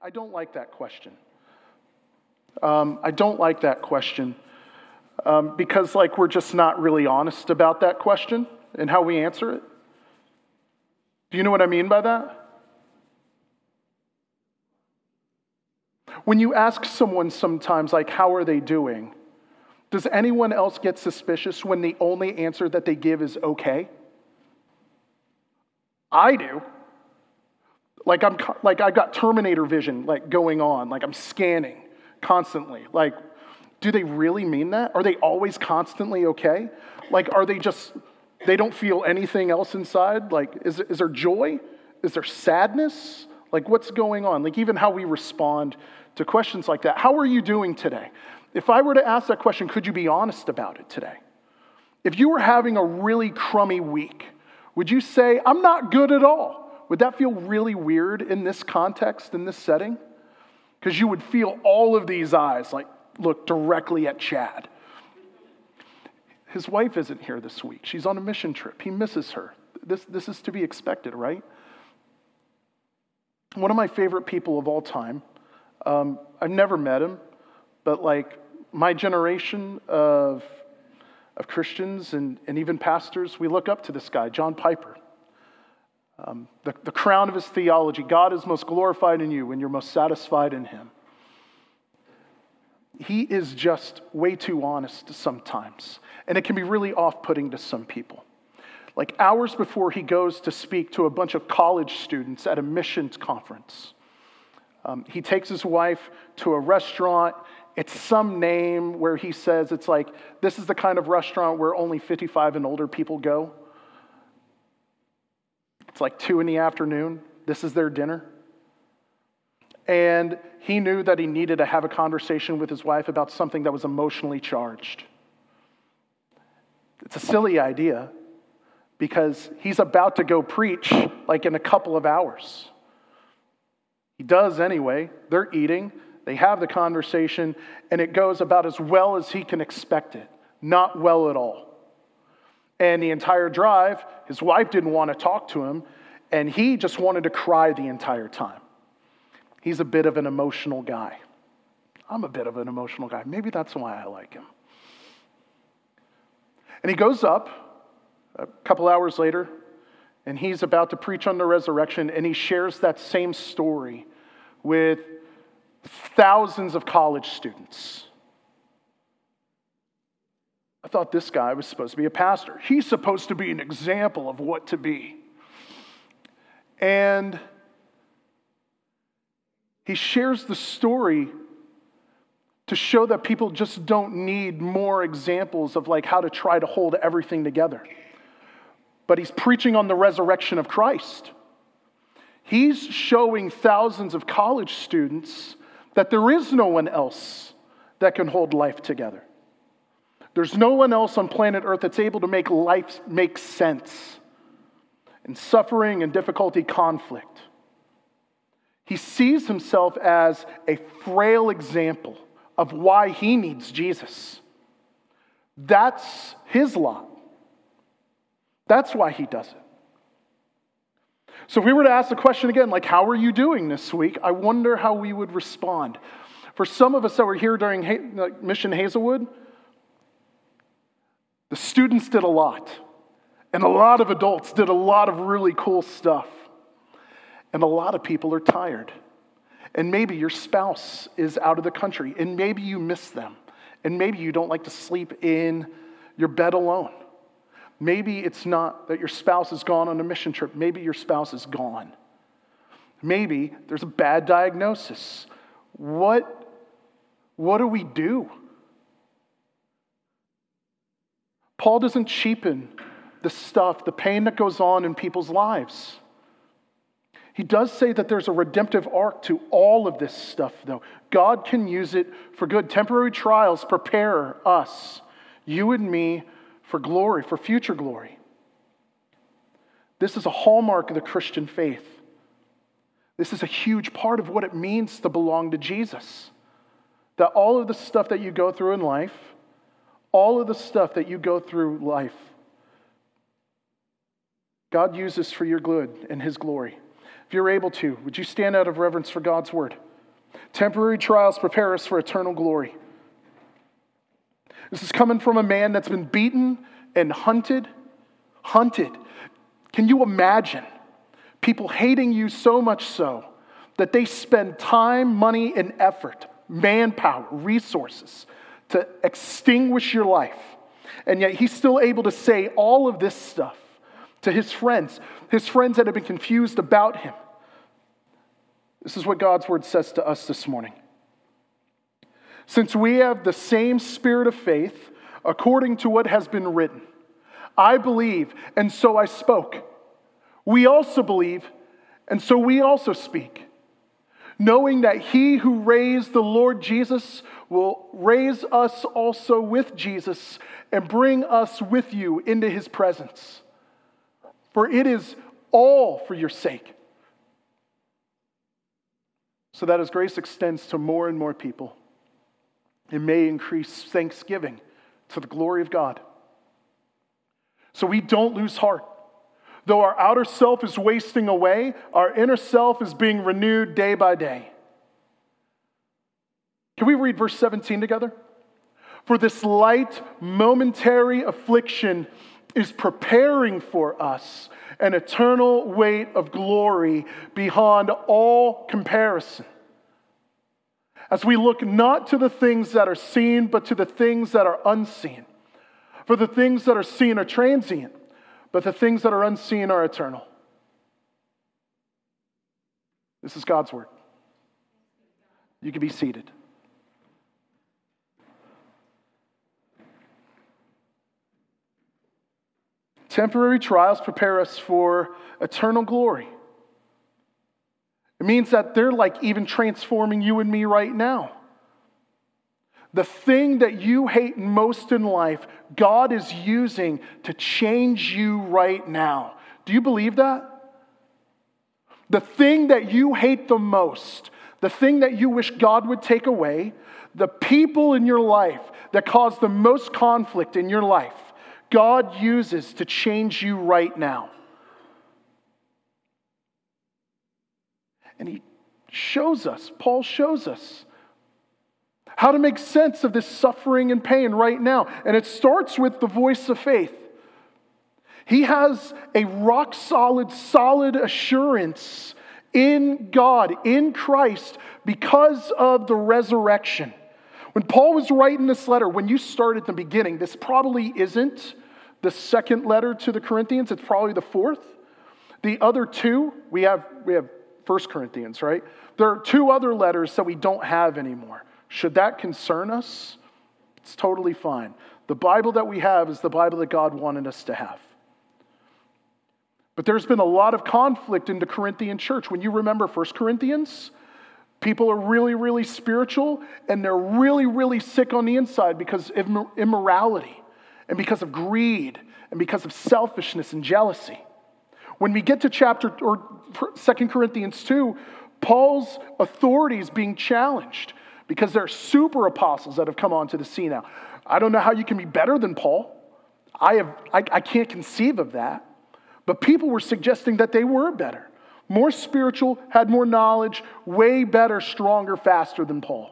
I don't like that question. I don't like that question because we're just not really honest about that question and how we answer it. Do you know what I mean by that? When you ask someone sometimes, how are they doing? Does anyone else get suspicious when the only answer that they give is okay? I do. I've got Terminator vision, going on. I'm scanning constantly. Do they really mean that? Are they always constantly okay? Are they just, they don't feel anything else inside? Is there joy? Is there sadness? What's going on? Even how we respond to questions like that. How are you doing today? If I were to ask that question, could you be honest about it today? If you were having a really crummy week, would you say, I'm not good at all? Would that feel really weird in this context, in this setting? Because you would feel all of these eyes look directly at Chad. His wife isn't here this week. She's on a mission trip. He misses her. This is to be expected, right? One of my favorite people of all time, I've never met him, but my generation of Christians and even pastors, we look up to this guy, John Piper. The crown of his theology, God is most glorified in you when you're most satisfied in him. He is just way too honest sometimes, and it can be really off-putting to some people. Hours before he goes to speak to a bunch of college students at a missions conference, he takes his wife to a restaurant. It's some name where he says it's this is the kind of restaurant where only 55 and older people go. It's 2 PM. This is their dinner. And he knew that he needed to have a conversation with his wife about something that was emotionally charged. It's a silly idea because he's about to go preach in a couple of hours. He does anyway. They're eating. They have the conversation, and it goes about as well as he can expect it. Not well at all. And the entire drive, his wife didn't want to talk to him, and he just wanted to cry the entire time. He's a bit of an emotional guy. I'm a bit of an emotional guy. Maybe that's why I like him. And he goes up a couple hours later, and he's about to preach on the resurrection, and he shares that same story with thousands of college students. I thought this guy was supposed to be a pastor. He's supposed to be an example of what to be. And he shares the story to show that people just don't need more examples of how to try to hold everything together. But he's preaching on the resurrection of Christ. He's showing thousands of college students that there is no one else that can hold life together. There's no one else on planet Earth that's able to make life make sense in suffering and difficulty, conflict. He sees himself as a frail example of why he needs Jesus. That's his lot. That's why he does it. So if we were to ask the question again, how are you doing this week? I wonder how we would respond. For some of us that were here during Mission Hazelwood, the students did a lot. And a lot of adults did a lot of really cool stuff. And a lot of people are tired. And maybe your spouse is out of the country. And maybe you miss them. And maybe you don't like to sleep in your bed alone. Maybe it's not that your spouse is gone on a mission trip. Maybe your spouse is gone. Maybe there's a bad diagnosis. What do we do? Paul doesn't cheapen the stuff, the pain that goes on in people's lives. He does say that there's a redemptive arc to all of this stuff, though. God can use it for good. Temporary trials prepare us, you and me, for glory, for future glory. This is a hallmark of the Christian faith. This is a huge part of what it means to belong to Jesus. That all of the stuff that you go through in life, God uses for your good and his glory. If you're able to, would you stand out of reverence for God's word? Temporary trials prepare us for eternal glory. This is coming from a man that's been beaten and hunted. Can you imagine people hating you so much so that they spend time, money, and effort, manpower, resources to extinguish your life? And yet he's still able to say all of this stuff to his friends that have been confused about him. This is what God's word says to us this morning. Since we have the same spirit of faith, according to what has been written, I believe, and so I spoke. We also believe, and so we also speak, knowing that he who raised the Lord Jesus will raise us also with Jesus and bring us with you into his presence. For it is all for your sake, so that as grace extends to more and more people, it may increase thanksgiving to the glory of God. So we don't lose heart. Though our outer self is wasting away, our inner self is being renewed day by day. Can we read verse 17 together? For this light, momentary affliction is preparing for us an eternal weight of glory beyond all comparison. As we look not to the things that are seen, but to the things that are unseen. For the things that are seen are transient, but the things that are unseen are eternal. This is God's word. You can be seated. Temporary trials prepare us for eternal glory. It means that they're like even transforming you and me right now. The thing that you hate most in life, God is using to change you right now. Do you believe that? The thing that you hate the most, the thing that you wish God would take away, the people in your life that cause the most conflict in your life, God uses to change you right now. And he shows us, Paul shows us, how to make sense of this suffering and pain right now. And it starts with the voice of faith. He has a rock solid assurance in God, in Christ, because of the resurrection. When Paul was writing this letter, when you start at the beginning, this probably isn't the second letter to the Corinthians. It's probably the fourth. The other two, we have 1 Corinthians, right? There are two other letters that we don't have anymore. Should that concern us? It's totally fine. The Bible that we have is the Bible that God wanted us to have. But there's been a lot of conflict in the Corinthian church. When you remember 1 Corinthians, people are really, really spiritual, and they're really, really sick on the inside because of immorality, and because of greed, and because of selfishness and jealousy. When we get to 2 Corinthians 2, Paul's authority is being challenged because there are super apostles that have come onto the scene now. I don't know how you can be better than Paul. I can't conceive of that. But people were suggesting that they were better, more spiritual, had more knowledge, way better, stronger, faster than Paul.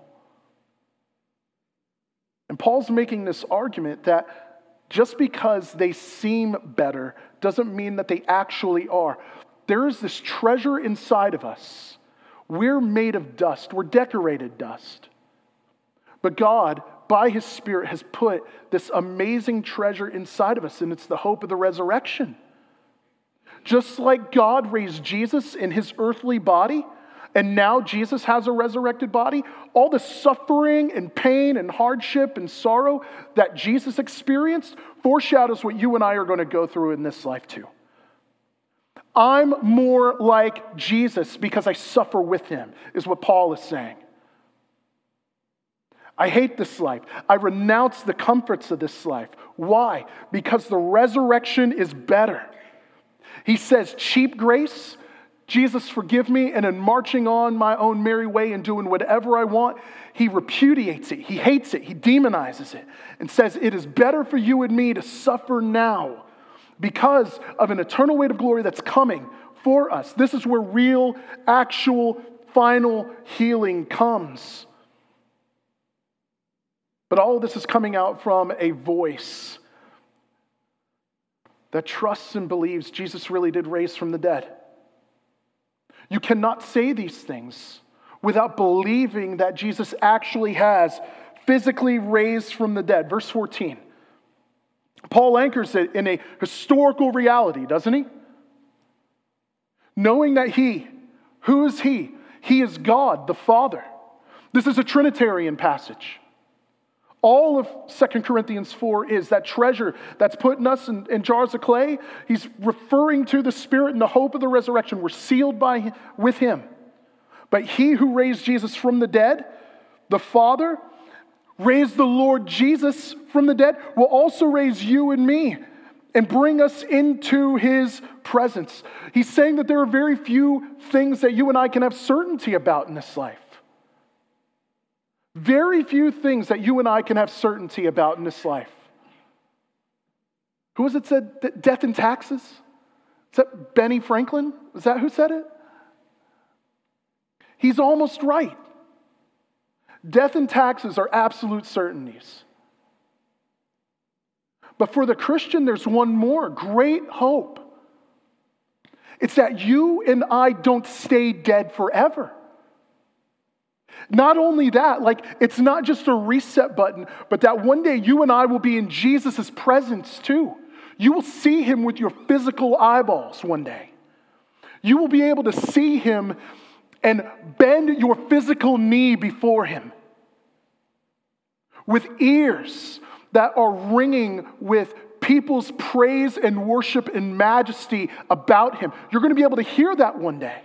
And Paul's making this argument that just because they seem better doesn't mean that they actually are. There is this treasure inside of us. We're made of dust. We're decorated dust. But God, by His Spirit, has put this amazing treasure inside of us, and it's the hope of the resurrection. Just like God raised Jesus in His earthly body, and now Jesus has a resurrected body, all the suffering and pain and hardship and sorrow that Jesus experienced foreshadows what you and I are going to go through in this life too. I'm more like Jesus because I suffer with Him, is what Paul is saying. I hate this life. I renounce the comforts of this life. Why? Because the resurrection is better. He says, cheap grace, Jesus forgive me, and in marching on my own merry way and doing whatever I want, He repudiates it, He hates it, He demonizes it, and says it is better for you and me to suffer now because of an eternal weight of glory that's coming for us. This is where real, actual final healing comes. But all of this is coming out from a voice that trusts and believes Jesus really did raise from the dead. You cannot say these things without believing that Jesus actually has physically raised from the dead. Verse 14. Paul anchors it in a historical reality, doesn't he? Knowing that who is he? He is God, the Father. This is a Trinitarian passage. All of 2 Corinthians 4 is that treasure that's put in us in jars of clay. He's referring to the Spirit and the hope of the resurrection. We're sealed with him. But he who raised Jesus from the dead, the Father, raised the Lord Jesus from the dead, will also raise you and me and bring us into his presence. He's saying that there are very few things that you and I can have certainty about in this life. Very few things that you and I can have certainty about in this life. Who was it said that death and taxes? Is that Benny Franklin? Is that who said it? He's almost right. Death and taxes are absolute certainties. But for the Christian, there's one more great hope. It's that you and I don't stay dead forever. Not only that, it's not just a reset button, but that one day you and I will be in Jesus' presence too. You will see him with your physical eyeballs one day. You will be able to see him and bend your physical knee before him with ears that are ringing with people's praise and worship and majesty about him. You're going to be able to hear that one day.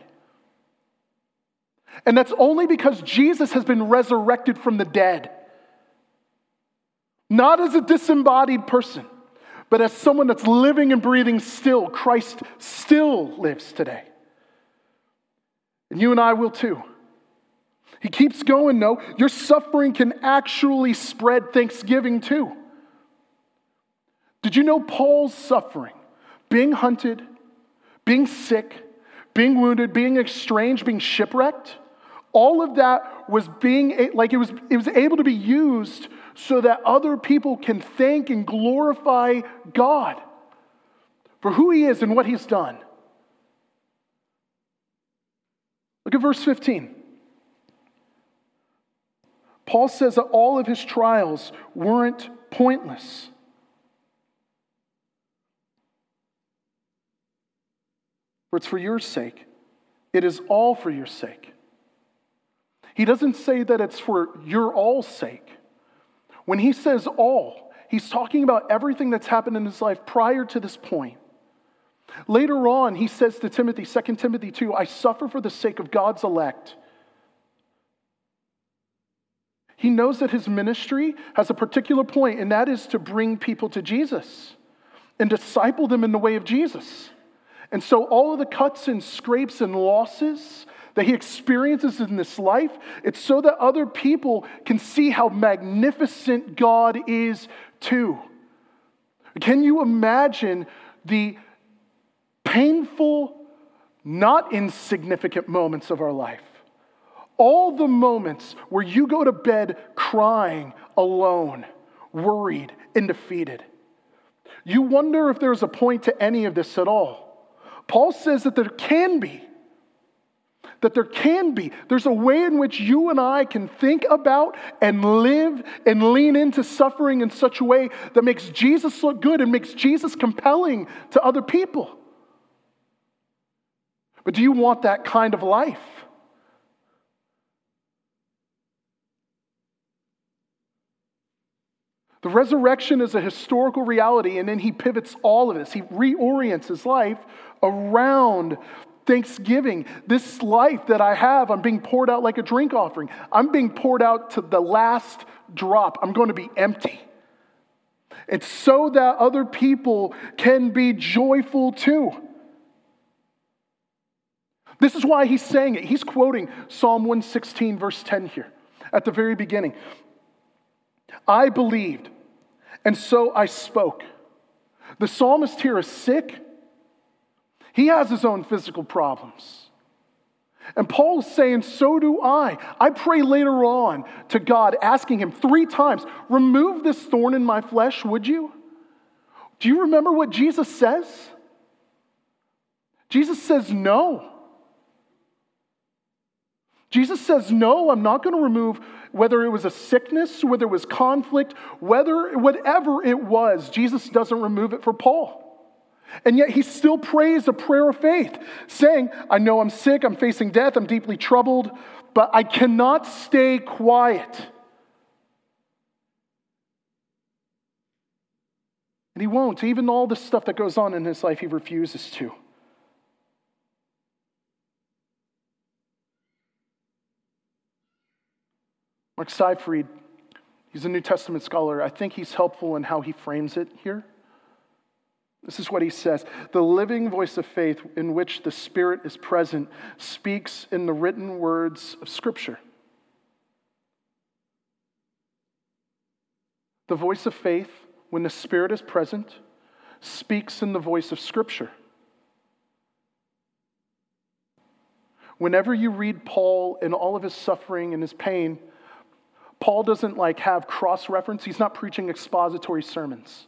And that's only because Jesus has been resurrected from the dead. Not as a disembodied person, but as someone that's living and breathing still. Christ still lives today. And you and I will too. He keeps going, though. Your suffering can actually spread thanksgiving too. Did you know Paul's suffering? Being hunted, being sick, being wounded, being estranged, being shipwrecked. All of that was it was able to be used so that other people can thank and glorify God for who he is and what he's done. Look at verse 15. Paul says that all of his trials weren't pointless. For it's for your sake. It is all for your sake. He doesn't say that it's for your all's sake. When he says all, he's talking about everything that's happened in his life prior to this point. Later on, he says to Timothy, 2 Timothy 2, I suffer for the sake of God's elect. He knows that his ministry has a particular point, and that is to bring people to Jesus and disciple them in the way of Jesus. And so all of the cuts and scrapes and losses that he experiences in this life, it's so that other people can see how magnificent God is too. Can you imagine the painful, not insignificant moments of our life? All the moments where you go to bed crying, alone, worried, and defeated. You wonder if there's a point to any of this at all. Paul says that there can be. There's a way in which you and I can think about and live and lean into suffering in such a way that makes Jesus look good and makes Jesus compelling to other people. But do you want that kind of life? The resurrection is a historical reality, and then he pivots all of this. He reorients his life around thanksgiving. This life that I have, I'm being poured out like a drink offering. I'm being poured out to the last drop. I'm going to be empty. It's so that other people can be joyful too. This is why he's saying it. He's quoting Psalm 116, verse 10 here at the very beginning. I believed, and so I spoke. The psalmist here is sick. He has his own physical problems. And Paul is saying, so do I. I pray later on to God, asking him 3 times, remove this thorn in my flesh, would you? Do you remember what Jesus says? Jesus says no. Jesus says, no, I'm not going to remove, whether it was a sickness, whether it was conflict, whatever it was, Jesus doesn't remove it for Paul. And yet he still prays a prayer of faith, saying, I know I'm sick, I'm facing death, I'm deeply troubled, but I cannot stay quiet. And he won't. Even all the stuff that goes on in his life, he refuses to. Mark Seifried, he's a New Testament scholar. I think he's helpful in how he frames it here. This is what he says. The living voice of faith in which the Spirit is present speaks in the written words of Scripture. The voice of faith, when the Spirit is present, speaks in the voice of Scripture. Whenever you read Paul and all of his suffering and his pain, Paul doesn't have cross-reference. He's not preaching expository sermons.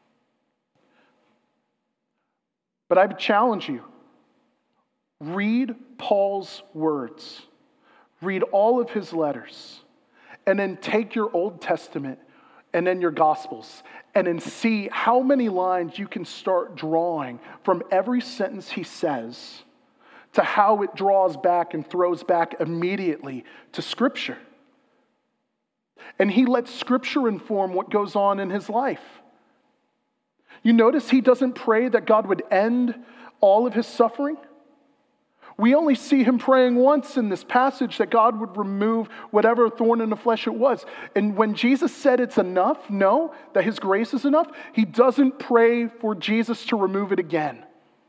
But I would challenge you, read Paul's words. Read all of his letters. And then take your Old Testament and then your Gospels. And then see how many lines you can start drawing from every sentence he says to how it draws back and throws back immediately to Scripture. And he lets Scripture inform what goes on in his life. You notice he doesn't pray that God would end all of his suffering. We only see him praying once in this passage that God would remove whatever thorn in the flesh it was. And when Jesus said it's enough, that his grace is enough, he doesn't pray for Jesus to remove it again.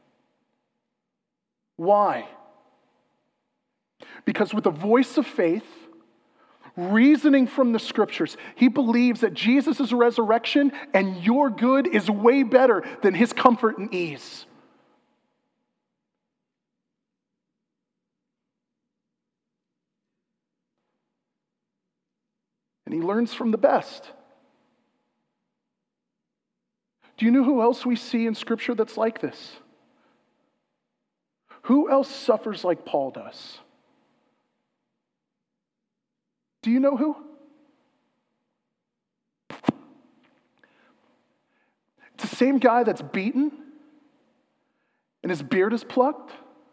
Why? Because with the voice of faith, reasoning from the Scriptures, he believes that Jesus' resurrection and your good is way better than his comfort and ease. And he learns from the best. Do you know who else we see in Scripture that's like this? Who else suffers like Paul does? Do you know who? It's the same guy that's beaten and his beard is plucked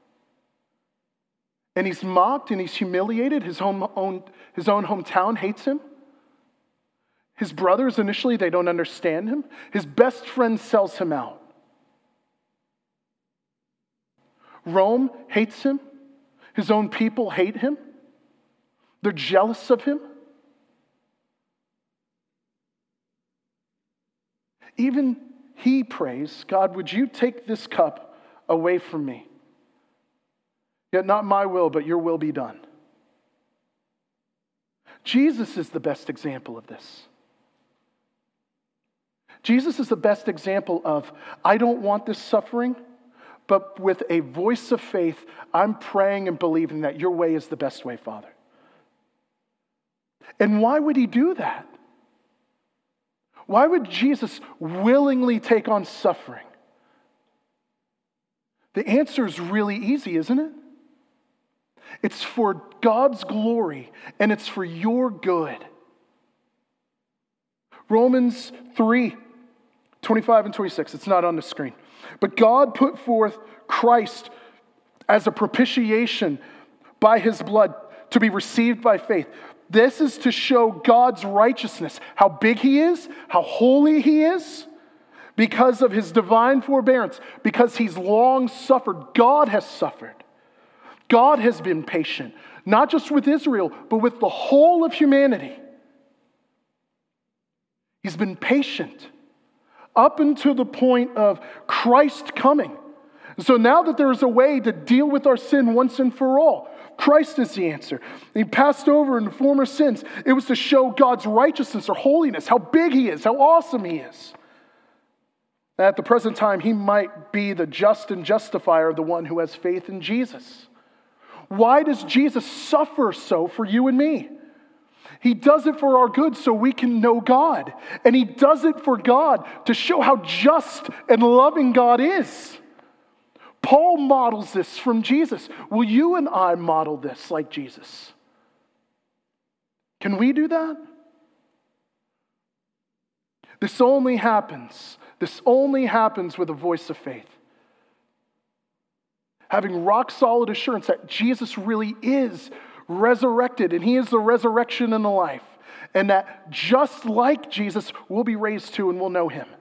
and he's mocked and he's humiliated. His own hometown hates him. His brothers, initially, they don't understand him. His best friend sells him out. Rome hates him. His own people hate him. They're jealous of him. Even he prays, God, would you take this cup away from me? Yet not my will, but your will be done. Jesus is the best example of this. Jesus is the best example of, I don't want this suffering, but with a voice of faith, I'm praying and believing that your way is the best way, Father. And why would he do that? Why would Jesus willingly take on suffering? The answer is really easy, isn't it? It's for God's glory and it's for your good. Romans 3:25 and 26. It's not on the screen. But God put forth Christ as a propitiation by his blood to be received by faith. This is to show God's righteousness, how big he is, how holy he is, because of his divine forbearance, because he's long suffered. God has suffered. God has been patient, not just with Israel, but with the whole of humanity. He's been patient up until the point of Christ coming. So now that there is a way to deal with our sin once and for all, Christ is the answer. He passed over in the former sins. It was to show God's righteousness or holiness, how big he is, how awesome he is. And at the present time, he might be the just and justifier of the one who has faith in Jesus. Why does Jesus suffer so for you and me? He does it for our good so we can know God. And he does it for God to show how just and loving God is. Paul models this from Jesus. Will you and I model this like Jesus? Can we do that? This only happens with a voice of faith. Having rock solid assurance that Jesus really is resurrected, and he is the resurrection and the life. And that just like Jesus, we'll be raised to and we'll know him.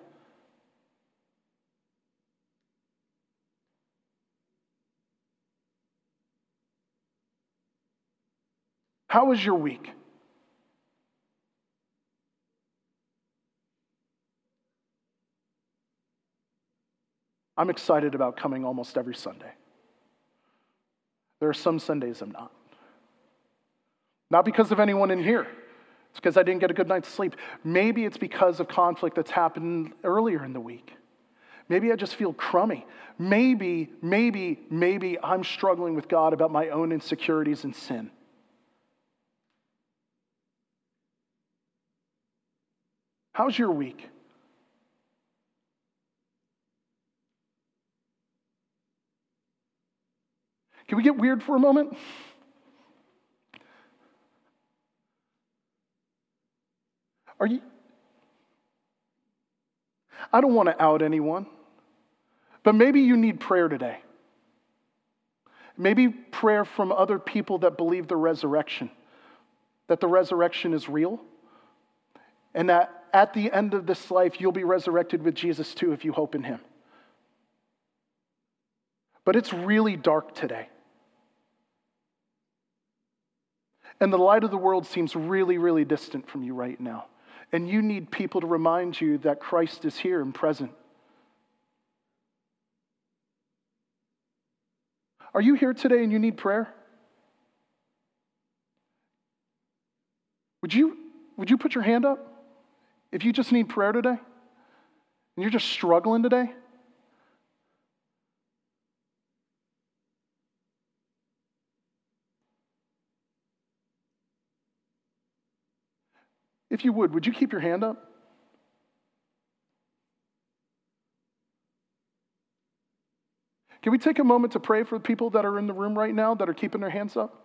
How was your week? I'm excited about coming almost every Sunday. There are some Sundays I'm not. Not because of anyone in here. It's because I didn't get a good night's sleep. Maybe it's because of conflict that's happened earlier in the week. Maybe I just feel crummy. Maybe I'm struggling with God about my own insecurities and sin. How's your week? Can we get weird for a moment? I don't want to out anyone, but maybe you need prayer today. Maybe prayer from other people that believe the resurrection, that the resurrection is real, and that at the end of this life, you'll be resurrected with Jesus too if you hope in him. But it's really dark today. And the light of the world seems really, really distant from you right now. And you need people to remind you that Christ is here and present. Are you here today and you need prayer? Would you put your hand up if you just need prayer today? And you're just struggling today? If you would you keep your hand up? Can we take a moment to pray for the people that are in the room right now that are keeping their hands up?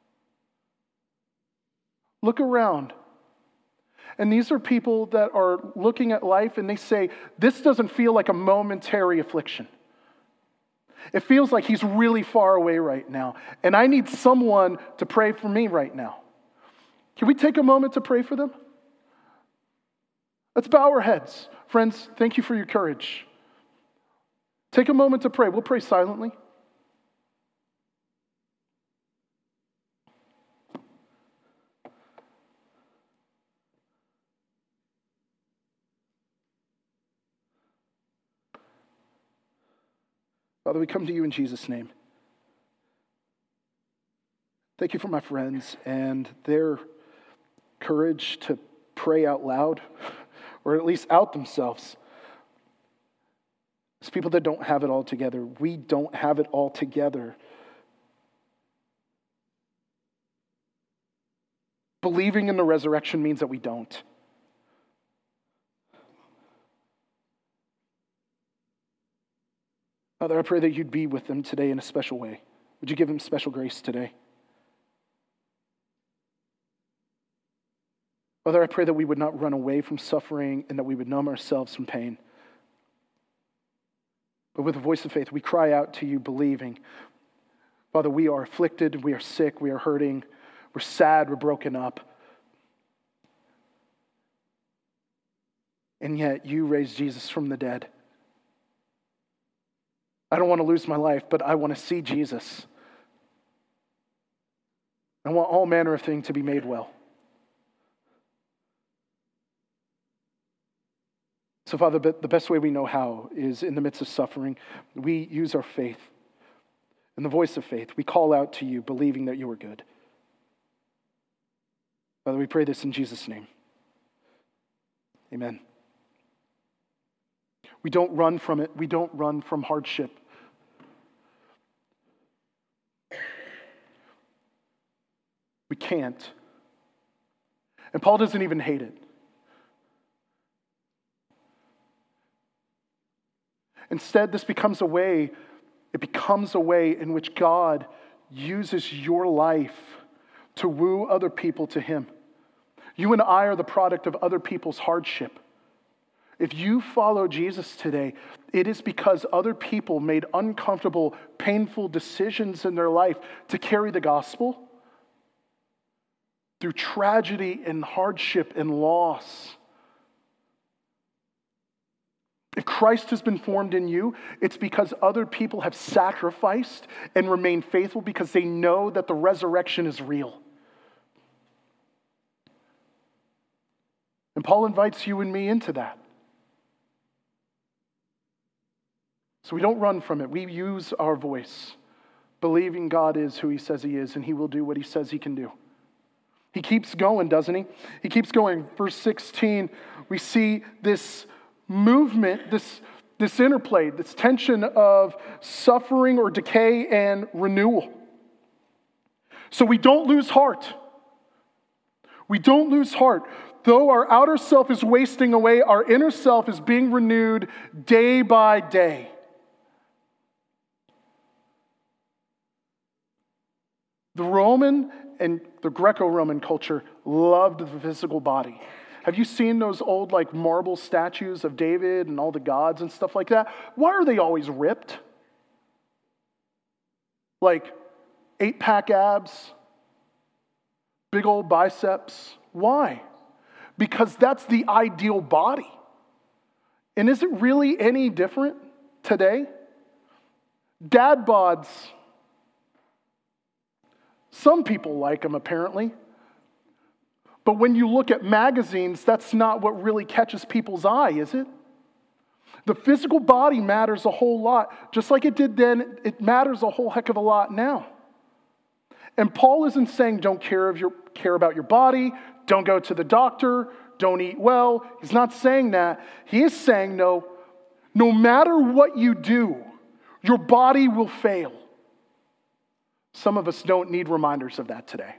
Look around. And these are people that are looking at life and they say, this doesn't feel like a momentary affliction. It feels like he's really far away right now. And I need someone to pray for me right now. Can we take a moment to pray for them? Let's bow our heads. Friends, thank you for your courage. Take a moment to pray. We'll pray silently. Father, we come to you in Jesus' name. Thank you for my friends and their courage to pray out loud, or at least out themselves. It's people that don't have it all together. We don't have it all together. Believing in the resurrection means that we don't. Father, I pray that you'd be with them today in a special way. Would you give them special grace today? Father, I pray that we would not run away from suffering and that we would numb ourselves from pain. But with a voice of faith, we cry out to you, believing. Father, we are afflicted, we are sick, we are hurting, we're sad, we're broken up. And yet you raised Jesus from the dead. I don't want to lose my life, but I want to see Jesus. I want all manner of things to be made well. So, Father, the best way we know how is in the midst of suffering, we use our faith. In the voice of faith, we call out to you, believing that you are good. Father, we pray this in Jesus' name. Amen. We don't run from it. We don't run from hardship. We can't. And Paul doesn't even hate it. Instead, it becomes a way in which God uses your life to woo other people to him. You and I are the product of other people's hardship. If you follow Jesus today, it is because other people made uncomfortable, painful decisions in their life to carry the gospel through tragedy and hardship and loss. If Christ has been formed in you, it's because other people have sacrificed and remained faithful because they know that the resurrection is real. And Paul invites you and me into that. So we don't run from it. We use our voice, believing God is who he says he is, and he will do what he says he can do. He keeps going, doesn't he? He keeps going. Verse 16, we see this movement, this interplay, this tension of suffering or decay and renewal. So we don't lose heart. We don't lose heart. Though our outer self is wasting away, our inner self is being renewed day by day. The Roman and the Greco-Roman culture loved the physical body. Have you seen those old marble statues of David and all the gods and stuff like that? Why are they always ripped? 8-pack abs, big old biceps. Why? Because that's the ideal body. And is it really any different today? Dad bods. Some people like them, apparently. But when you look at magazines, that's not what really catches people's eye, is it? The physical body matters a whole lot. Just like it did then, it matters a whole heck of a lot now. And Paul isn't saying don't care about your body, don't go to the doctor, don't eat well. He's not saying that. He is saying no matter what you do, your body will fail. Some of us don't need reminders of that today.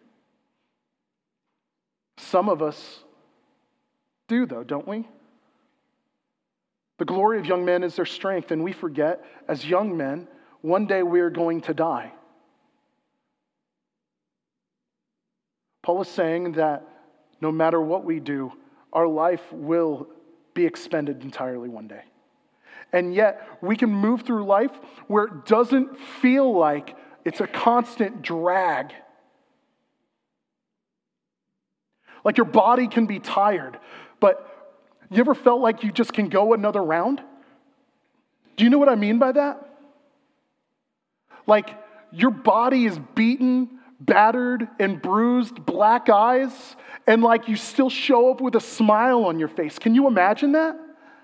Some of us do, though, don't we? The glory of young men is their strength, and we forget, as young men, one day we are going to die. Paul is saying that no matter what we do, our life will be expended entirely one day. And yet, we can move through life where it doesn't feel like it's a constant drag. Like your body can be tired, but you ever felt like you just can go another round? Do you know what I mean by that? Like your body is beaten, battered, and bruised, black eyes, and like you still show up with a smile on your face. Can you imagine that?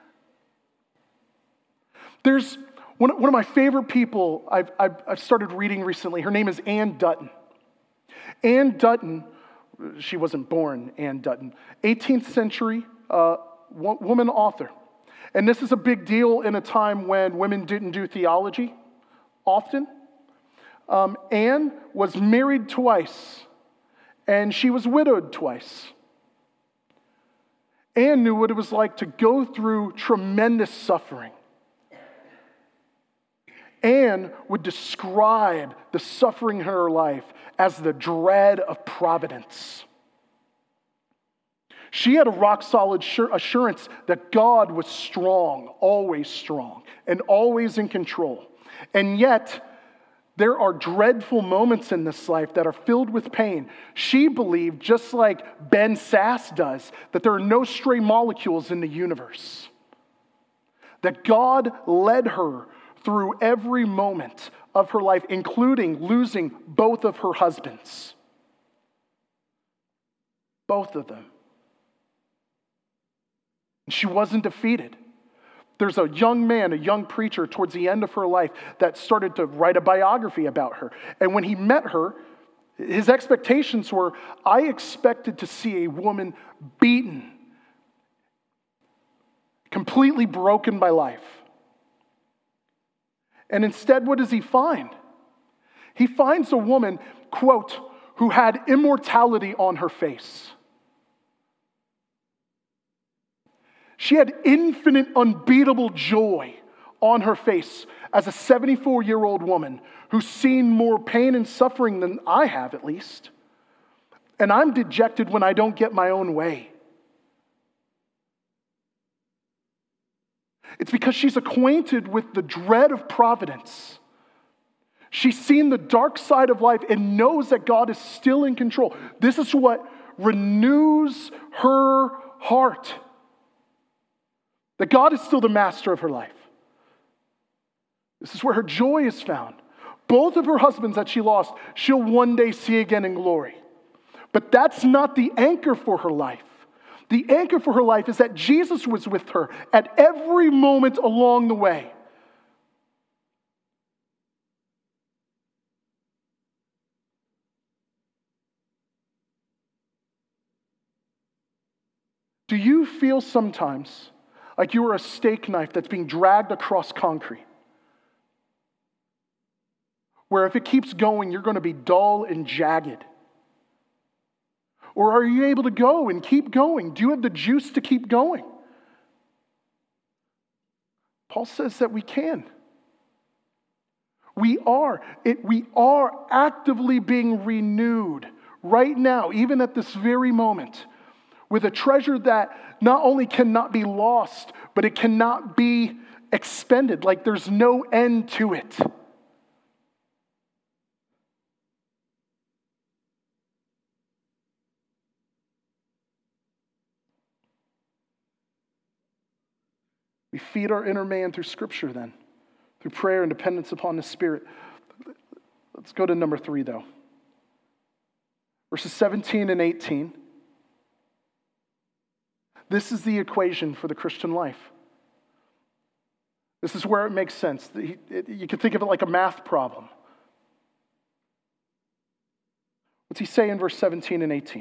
There's one of my favorite people I've started reading recently. Her name is Anne Dutton. Anne Dutton, she wasn't born Anne Dutton, 18th century woman author. And this is a big deal in a time when women didn't do theology often. Anne was married twice, and she was widowed twice. Anne knew what it was like to go through tremendous suffering. Anne would describe the suffering in her life as the dread of providence. She had a rock-solid assurance that God was strong, and always in control. And yet, there are dreadful moments in this life that are filled with pain. She believed, just like Ben Sass does, that there are no stray molecules in the universe. That God led her through every moment of her life, including losing both of her husbands. Both of them. She wasn't defeated. There's a young preacher towards the end of her life that started to write a biography about her. And when he met her, his expectations were, I expected to see a woman beaten, completely broken by life. And instead, what does he find? He finds a woman, quote, who had immortality on her face. She had infinite, unbeatable joy on her face as a 74-year-old woman who's seen more pain and suffering than I have, at least. And I'm dejected when I don't get my own way. It's because she's acquainted with the dread of providence. She's seen the dark side of life and knows that God is still in control. This is what renews her heart. That God is still the master of her life. This is where her joy is found. Both of her husbands that she lost, she'll one day see again in glory. But that's not the anchor for her life. The anchor for her life is that Jesus was with her at every moment along the way. Do you feel sometimes like you are a steak knife that's being dragged across concrete? Where if it keeps going, you're going to be dull and jagged. Or are you able to go and keep going? Do you have the juice to keep going? Paul says that we can. We are actively being renewed right now, even at this very moment, with a treasure that not only cannot be lost, but it cannot be expended. Like there's no end to it. We feed our inner man through Scripture then, through prayer and dependence upon the Spirit. Let's go to number 3, though. Verses 17 and 18. This is the equation for the Christian life. This is where it makes sense. You can think of it like a math problem. What's he say in verse 17 and 18?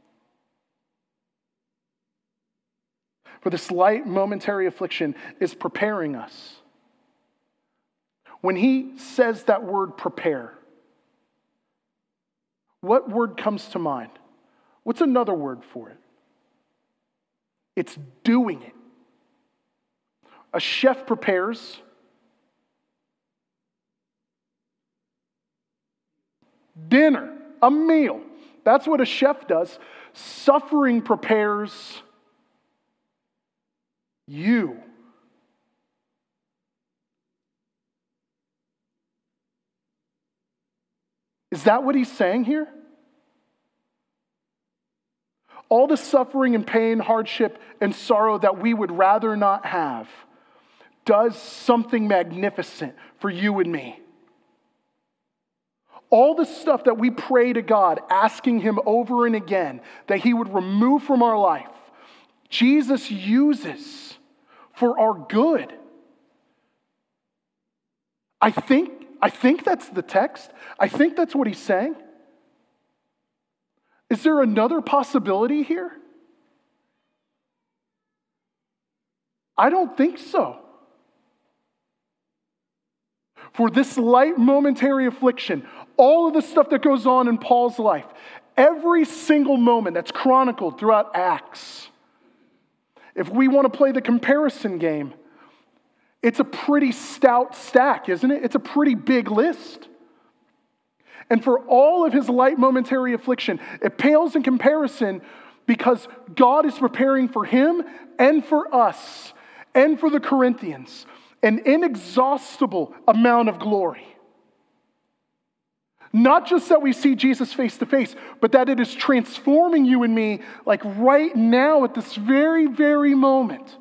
For this light momentary affliction is preparing us. When he says that word prepare, what word comes to mind? What's another word for it? It's doing it. A chef prepares dinner, a meal. That's what a chef does. Suffering prepares you. Is that what he's saying here? All the suffering and pain, hardship, and sorrow that we would rather not have does something magnificent for you and me. All the stuff that we pray to God, asking him over and again that he would remove from our life, Jesus uses for our good. I think that's the text. I think that's what he's saying. Is there another possibility here? I don't think so. For this light momentary affliction, all of the stuff that goes on in Paul's life, every single moment that's chronicled throughout Acts, if we want to play the comparison game, it's a pretty stout stack, isn't it? It's a pretty big list. And for all of his light momentary affliction, it pales in comparison because God is preparing for him and for us and for the Corinthians an inexhaustible amount of glory. Not just that we see Jesus face to face, but that it is transforming you and me like right now at this very, very moment.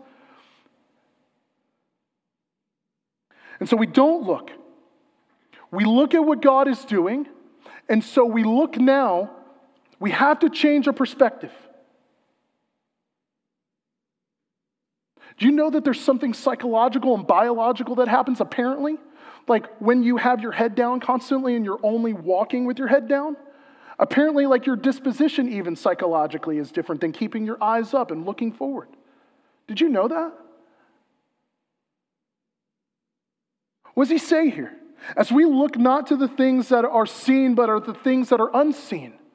And so we don't look. We look at what God is doing, and so we look now. We have to change our perspective. Do you know that there's something psychological and biological that happens apparently? Like when you have your head down constantly and you're only walking with your head down? Apparently, like your disposition even psychologically is different than keeping your eyes up and looking forward. Did you know that? What does he say here? As we look not to the things that are seen, but are the things that are unseen.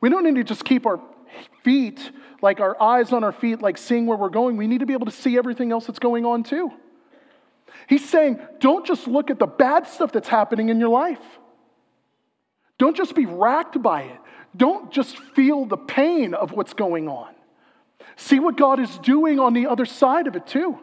We don't need to just keep our feet, like our eyes on our feet, like seeing where we're going. We need to be able to see everything else that's going on too. He's saying, don't just look at the bad stuff that's happening in your life. Don't just be racked by it. Don't just feel the pain of what's going on. See what God is doing on the other side of it too.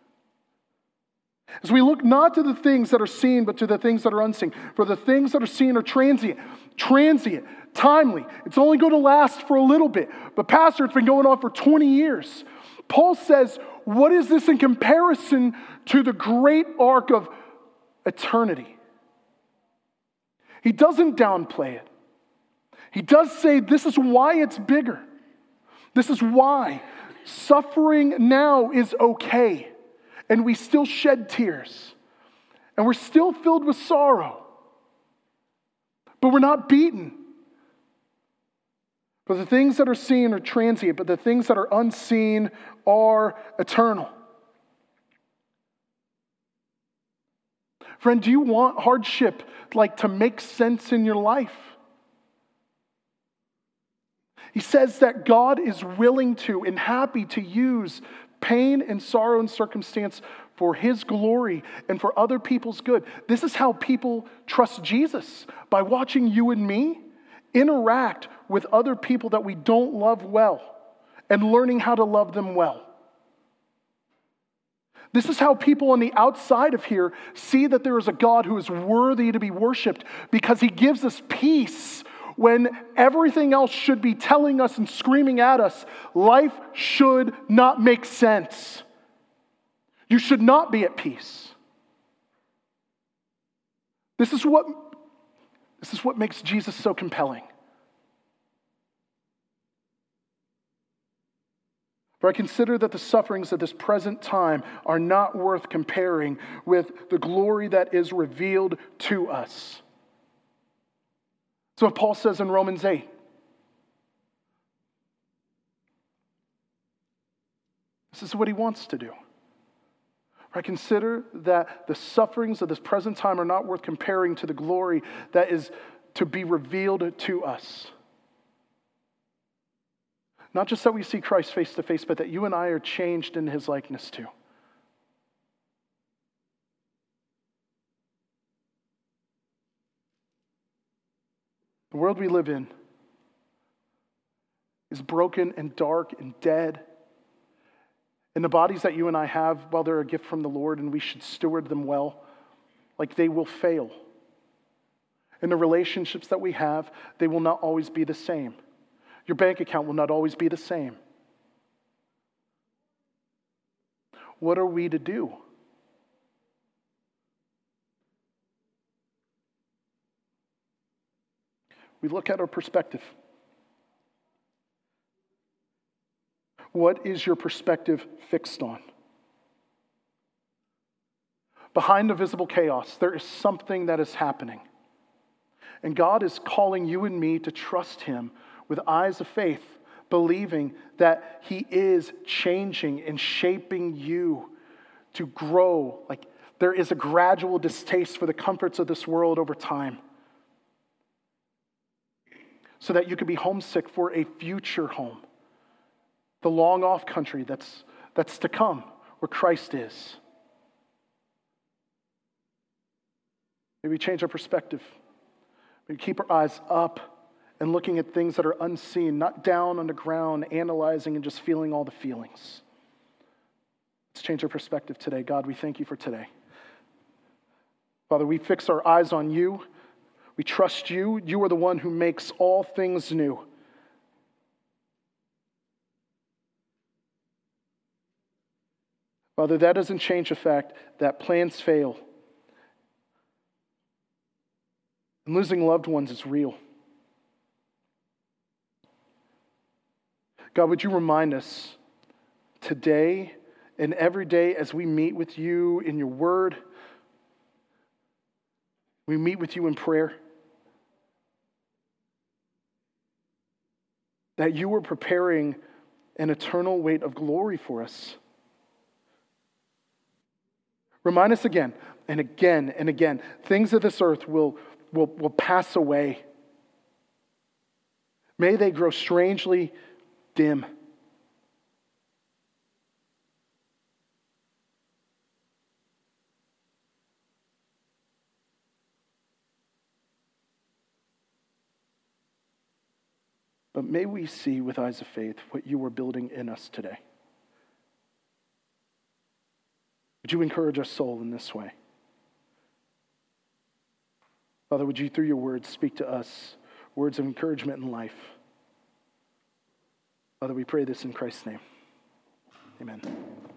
As we look not to the things that are seen, but to the things that are unseen. For the things that are seen are transient, timely. It's only going to last for a little bit. But Pastor, it's been going on for 20 years. Paul says, what is this in comparison to the great arc of eternity? He doesn't downplay it. He does say this is why it's bigger. This is why suffering now is okay. And we still shed tears. And we're still filled with sorrow. But we're not beaten. For the things that are seen are transient, but the things that are unseen are eternal. Friend, do you want hardship to make sense in your life? He says that God is willing to and happy to use pain and sorrow and circumstance for His glory and for other people's good. This is how people trust Jesus, by watching you and me interact with other people that we don't love well and learning how to love them well. This is how people on the outside of here see that there is a God who is worthy to be worshiped, because He gives us peace when everything else should be telling us and screaming at us, life should not make sense. You should not be at peace. This is what makes Jesus so compelling. For I consider that the sufferings of this present time are not worth comparing with the glory that is revealed to us. So what Paul says in Romans 8. This is what he wants to do. For I consider that the sufferings of this present time are not worth comparing to the glory that is to be revealed to us. Not just that we see Christ face to face, but that you and I are changed in His likeness too. The world we live in is broken and dark and dead. And the bodies that you and I have, while they're a gift from the Lord and we should steward them well, they will fail. And the relationships that we have, they will not always be the same. Your bank account will not always be the same. What are we to do? We look at our perspective. What is your perspective fixed on? Behind the visible chaos, there is something that is happening. And God is calling you and me to trust Him with eyes of faith, believing that He is changing and shaping you to grow. There is a gradual distaste for the comforts of this world over time, so that you could be homesick for a future home, the long off country that's to come, where Christ is. Maybe we change our perspective. Maybe keep our eyes up and looking at things that are unseen, not down on the ground, analyzing and just feeling all the feelings. Let's change our perspective today. God, we thank You for today. Father, we fix our eyes on You. We trust You. You are the one who makes all things new. Father, that doesn't change the fact that plans fail. And losing loved ones is real. God, would You remind us today and every day as we meet with You in Your word, we meet with You in prayer, that You are preparing an eternal weight of glory for us. Remind us again and again and again, things of this earth will pass away. May they grow strangely dim. But may we see with eyes of faith what you are building in us today. Would you encourage our soul in this way? Father, would you, through your words, speak to us words of encouragement in life? Father, we pray this in Christ's name. Amen.